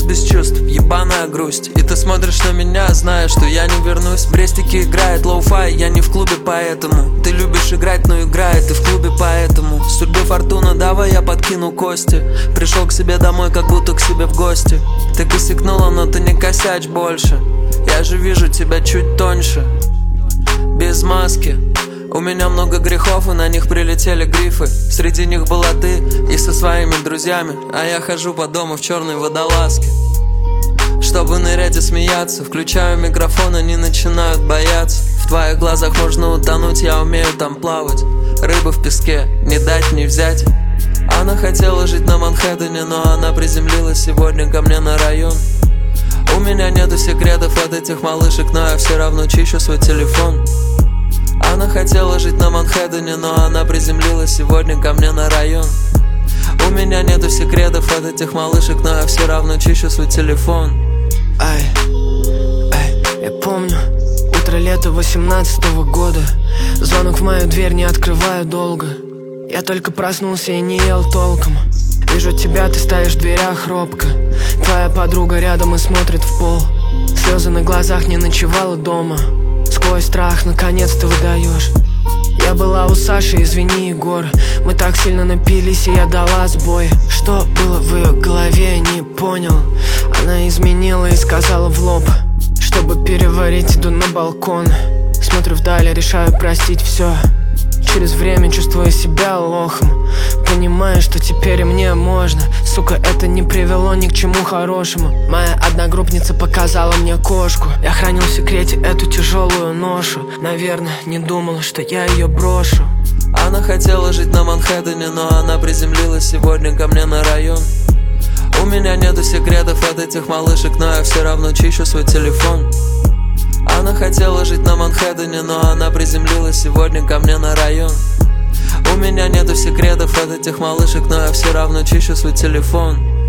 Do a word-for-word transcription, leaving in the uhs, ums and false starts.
без чувств, ебаная грусть. И ты смотришь на меня, зная, что я не вернусь. В Брестике играет лоу-фай, я не в клубе, поэтому ты любишь играть, но играет ты в клубе, поэтому судьбы фортуна, давай я подкину кости. Пришел к себе домой, как будто к себе в гости. Ты косякнула, но ты не косячь больше. Я же вижу тебя чуть тоньше, без маски. У меня много грехов, и на них прилетели грифы. Среди них была ты и со своими друзьями, а я хожу по дому в черной водолазке. Чтобы нырять и смеяться, включаю микрофон, они начинают бояться. В твоих глазах можно утонуть, я умею там плавать. Рыба в песке, не дать не взять. Она хотела жить на Манхэттене, но она приземлилась сегодня ко мне на район. У меня нету секретов от этих малышек, но я все равно чищу свой телефон. Она хотела жить на Манхэттене, но она приземлилась сегодня ко мне на район. У меня нету секретов от этих малышек, но я все равно чищу свой телефон. Ай, ай, я помню утро лета восемнадцатого года. Звонок в мою дверь не открываю долго. Я только проснулся и не ел толком. Вижу тебя, ты стоишь в дверях робко. Твоя подруга рядом и смотрит в пол. Слезы на глазах, не ночевала дома. Сквозь страх наконец-то выдаешь: я была у Саши, извини, Егор. Мы так сильно напились, и я дала сбой. Что было в ее голове, я не понял. Она изменила и сказала в лоб: чтобы переварить, иду на балкон. Смотрю вдаль, решаю простить все. Через время чувствую себя лохом. Понимаю, что теперь и мне можно. Сука, это не привело ни к чему хорошему. Моя одногруппница показала мне кошку. Я хранил в секрете эту тяжелую ношу. Наверное, не думала, что я ее брошу. Она хотела жить на Манхэттене, но она приземлилась сегодня ко мне на район. У меня нету секретов от этих малышек, но я все равно чищу свой телефон. Она хотела жить на Манхэттене, но она приземлилась сегодня ко мне на район. У меня нету секретов от этих малышек, но я все равно чищу свой телефон.